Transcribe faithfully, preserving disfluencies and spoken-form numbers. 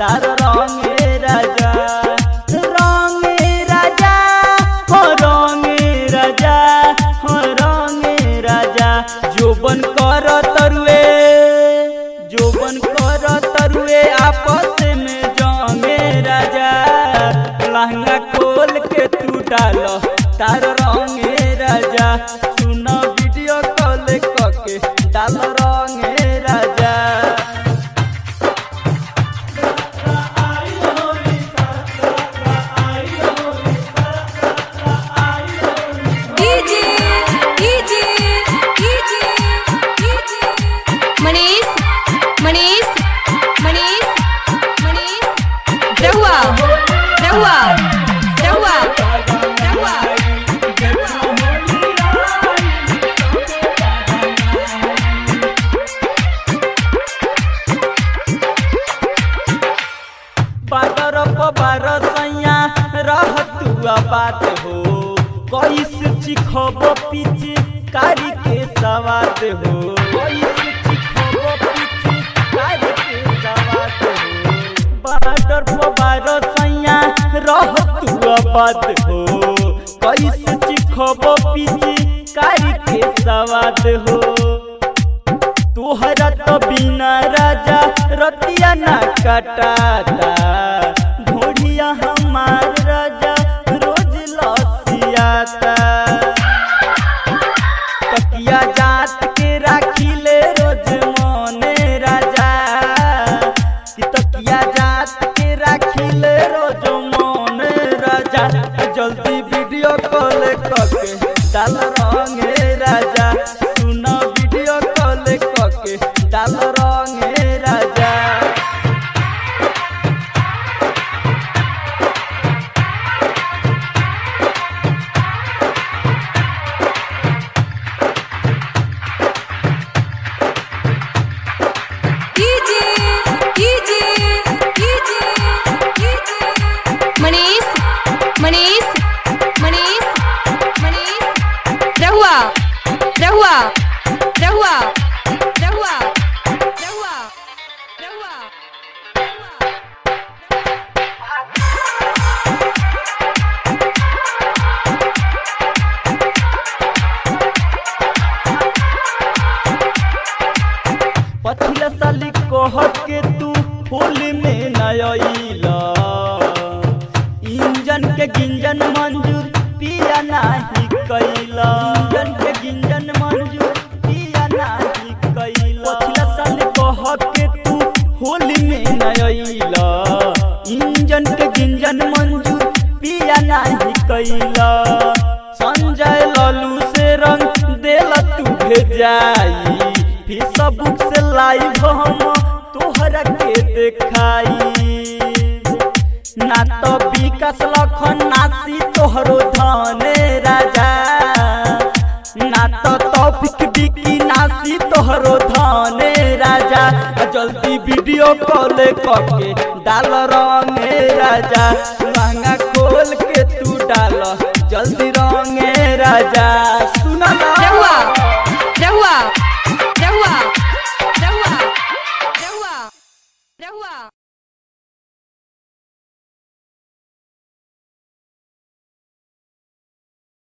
तार रंगे राजा रंगे राजा हो रंगे राजा हो रंगे राजा जोबन कर तरुए जोबन कर तरुए आपस में जंगे राजा लहंगा खोल के तू डाल तार रंगे राजा सुन वीडियो कॉल करके डाल रंगे राजा मनीष मनीष मनीष मनीष रहुआ रहुआ रहुआ रहुआ बादर पबार सैया रह तुआ बात हो कैस चिखब पीछ कारी के सवाद हो कैस चिखब पीछ कारी के सवाद हो बादर पबार सैया रह तुआ बात हो कैस चिखब पीछ कारी के सवाद हो तोहरा तो बिना राजा रतिया ना कटाता घोड़िया हमार राजा रोज लसियाता तकिया जात के राखी ले रोज मोने राजा कि तकिया जात के राखी ले रोज मोने राजा जल्दी वीडियो कॉल करके डाल रंगे राजा सुन वीडियो कॉल करके डाल रंगे राजा मनीष मनीष मनीष मनीष रहुआ रहुआ रहुआ रहुआ रहुआ रहुआ पछिला साली कहत के तू होली में नयला इंजन के गिंजन मंजूर पिया नाही कैला इंजन के गिंजन मंजूर पिया नाही कैला पछिला साली कहत के तू होली में नयला इंजन के गिंजन मंजूर पिया नाही कैला संजय लालू से रंग देला तू भेजाई फेसबुक से लाइव हम तोहरा के देखाई ना तो विकास लखन नासी तोहरो धने राजा ना तो तौफिक बिकी नासी तोहरो धने राजा जल्दी वीडियो कॉल करके डाल रंगे राजा।